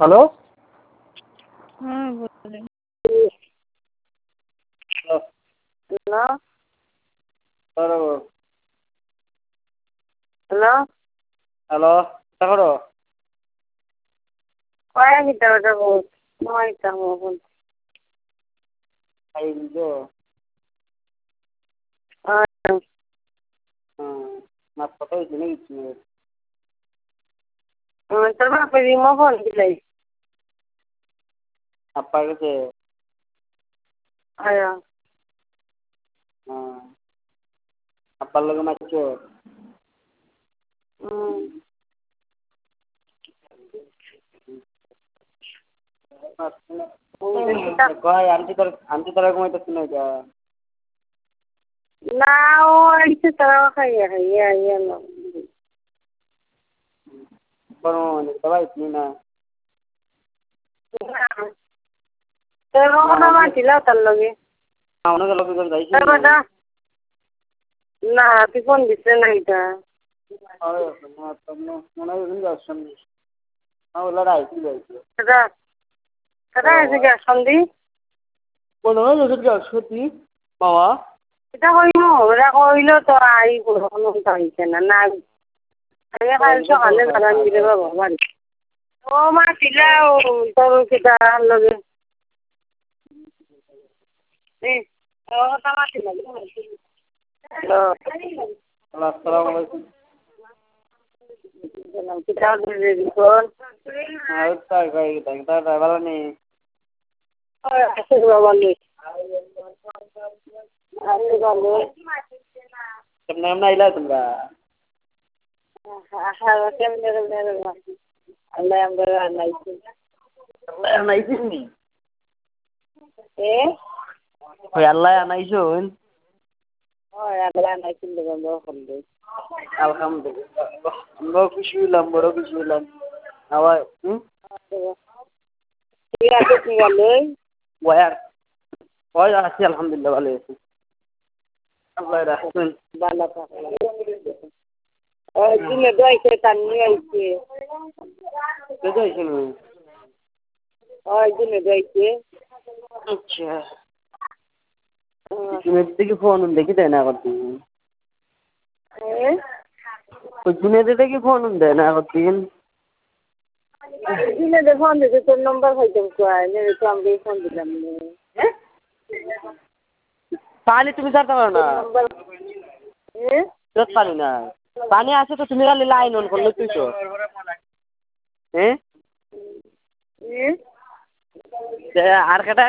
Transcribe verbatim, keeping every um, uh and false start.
hello हाँ बोल रहे हेलो हेलो हेलो हेलो करो কয় ভিতরে যাবো নয়টা মতন ఐదు నా ఫోటో ఇచ్చిన ఇచ్చిన তোর বাপের রিমো ফোন দিলাই అప్పటికే আয়া అప్పటికి మర్చో అంటి తర అంటి తరగం అయితే తిన్నాక না ও আইসে তারা খাইয়া খাইয়া আইয়া না দবাই না তোর রকম মাছিল তার লগে অনেক লোক যাইছে তোর কথা না তুই ফোন দিছে না এটা মনে হয় আসছেন ওলা আইসি যাইছে সেটা সেটা আছে কি সন্ধি মনে হয় ওষুধ সত্যি বাবা এটা কইমু ওরা কইলো তো আই কোনো হইছে না না আমি কাল সকালে জানান দিলে বাবা বাড়ি ও মা ছিলা তোর কিটা লগে এ ও তামা ছিল আসসালামু আলাইকুম কিটা দিলে কোন আর তাই গাই তাই তাই ভালো নেই আছে বাবা নে আরে বাবা কেমন নাম নাইলা তোমরা হ্যাঁ কেমনে কেমনে আল্লাহ আমরা নাইছি আল্লাহ নাইছিস নি এ ওই আল্লাহ আনাইছুন ওই আল্লাহ নাইছি বন্ধ করলে আলহামদুলিল্লাহ আমরা খুশি হলাম বড় খুশি হলাম আবার হুম ঠিক আছে ঠিক আছে ওয়ার ওই আছি আলহামদুলিল্লাহ ভালো আছি আল্লাহ রাখুন ভালো থাকে ওই দিনে দইছে তার নিয়ে আইছে বুঝাইছেন ওই দিনে দইছে আচ্ছা তুমি দেখি ফোন দেখি দেয় না করতে ওই দিনে দেখি ফোন দেয় না করতেন দিনে দে ফোন দিতে তোর নম্বর হইতাম কয় মেরে তো আমি ফোন দিলাম পানি তুমি ছাড়তে পারো না পানি না পানি আছে তো তুমি খালি লাইন অন করলে তুই তো হ্যাঁ আর কেটা